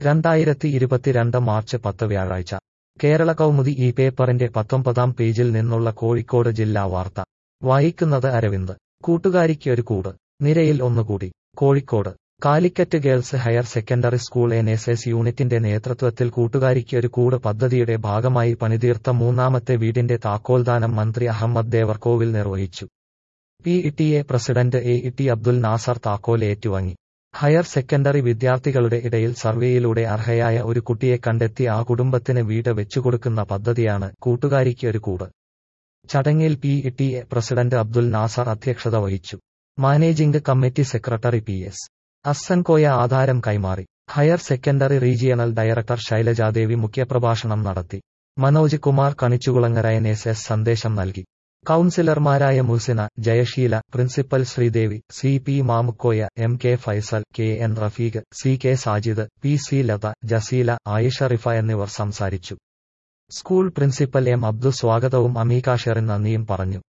2022 March 10 വ്യാഴാഴ്ച കേരള കൗമുദി ഈ പേപ്പറിന്റെ 19-ാം പേജിൽ നിന്നുള്ള കോഴിക്കോട് ജില്ലാ വാർത്ത വായിക്കുന്നത് അരവിന്ദ്. കൂട്ടുകാരിക്ക് ഒരു കൂട്, നിരയിൽ ഒന്നുകൂടി. Kozhikode Calicut girls higher secondary school NSS യൂണിറ്റിന്റെ നേതൃത്വത്തിൽ കൂട്ടുകാരിക്ക് ഒരു കൂട് പദ്ധതിയുടെ ഭാഗമായി പണിതീർത്ത മൂന്നാമത്തെ വീടിന്റെ താക്കോൽദാനം മന്ത്രി അഹമ്മദ് ദേവർകോവിൽ നിർവഹിച്ചു. PTA president AET Abdul Nasar താക്കോൽ ഏറ്റുവാങ്ങി. ഹയർ സെക്കൻഡറി വിദ്യാർത്ഥികളുടെ ഇടയിൽ സർവേയിലൂടെ അർഹയായ ഒരു കുട്ടിയെ കണ്ടെത്തി ആ കുടുംബത്തിന് വീട് വെച്ചുകൊടുക്കുന്ന പദ്ധതിയാണ് കൂട്ടുകാരിക്ക് ഒരു കൂട്. ചടങ്ങിൽ PTA പ്രസിഡന്റ് അബ്ദുൽ നാസർ അധ്യക്ഷത വഹിച്ചു. Managing committee secretary PS Assankoya ആധാരം കൈമാറി. Higher secondary regional director Shailajadevi മുഖ്യപ്രഭാഷണം നടത്തി. മനോജ് കുമാർ കണിച്ചുകുളങ്ങര NSS സന്ദേശം നൽകി. കൗൺസിലർമാരായ Musina, Jayasheela, principal Sreedevi, CP Mamukoya, MK Faisal, KN Rafeeq, CK Sajid, PC Latha, Jaseela, Ayisha Rifa എന്നിവർ സംസാരിച്ചു. സ്കൂൾ പ്രിൻസിപ്പൽ M അബ്ദു സ്വാഗതവും അമീക ഷെറിൻ നന്ദിയും പറഞ്ഞു.